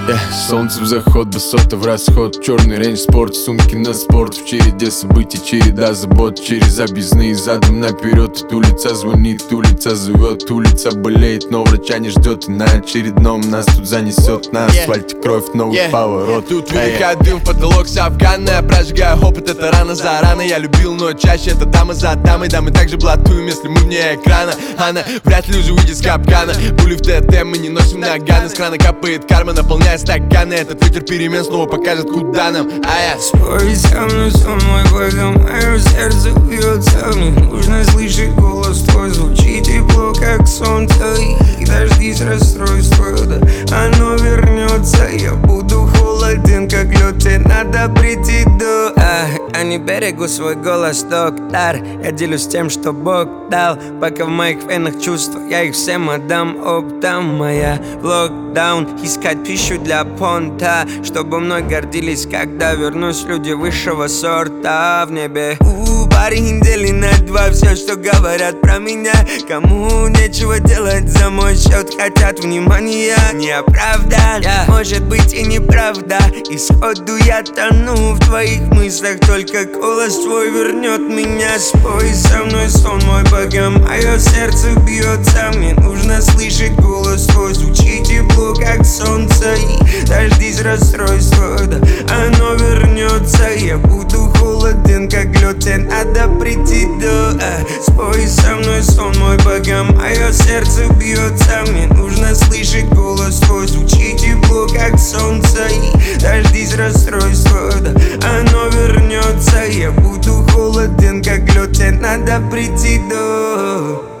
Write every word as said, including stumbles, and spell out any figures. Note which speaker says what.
Speaker 1: Yeah, солнце в заход, высота в расход. Черный рейндж спорт, сумки на спорт. В череде событий, череда забот. Через объездные задом наперед. Улица звонит, улица зовет. Улица болеет, но врача не ждет. И на очередном нас тут занесет. На асфальте кровь, новый yeah. поворот.
Speaker 2: Тут выдыхает дым в потолок с Афгана. Прожигаю опыт, это рано за рано. Я любил, но чаще это дама за дамой. Да, мы также блатуем, если мы вне экрана. Она вряд ли уже выйдет с капкана. Пули в ТТ мы не носим наганы. С крана капает карма, наполняя стаканы. Этот ветер перемен снова покажет, куда нам. А я
Speaker 3: спой со мной, сон мой богом, мое сердце бьется. Мне нужно слышать голос твой, звучит тепло, как солнце. И дождись расстройства, да оно вернется. Я буду холоден, как лед, тебе надо прийти до а, а не берегу свой голос, доктор. Я делюсь тем, что Бог дал. Пока в моих венах чувства, я их всем отдам оптом. Моя в локдаун, искать пищу для понта, чтобы мной гордились, когда вернусь люди высшего сорта в небе. У парень недели на два, все, что говорят про меня. Кому нечего делать за мой счет, хотят внимания. Не оправдан, yeah. может быть и неправда. Исходу я тону в твоих мыслях, только голос твой вернет меня. Спой со мной, сон мой богом, мое сердце бьется. Мне нужно слышать голос твой, звучит тепло, как солнце. И дождись расстройства, да оно вернется. Я буду холоден, как лед, тебе надо прийти до а. Спой со мной, сон мой богом, мое сердце бьется. Мне нужно слышать голос твой, звучит тепло, как солнце. И дождись расстройства, да оно вернется. Я буду холоден, как лед, тебе надо прийти до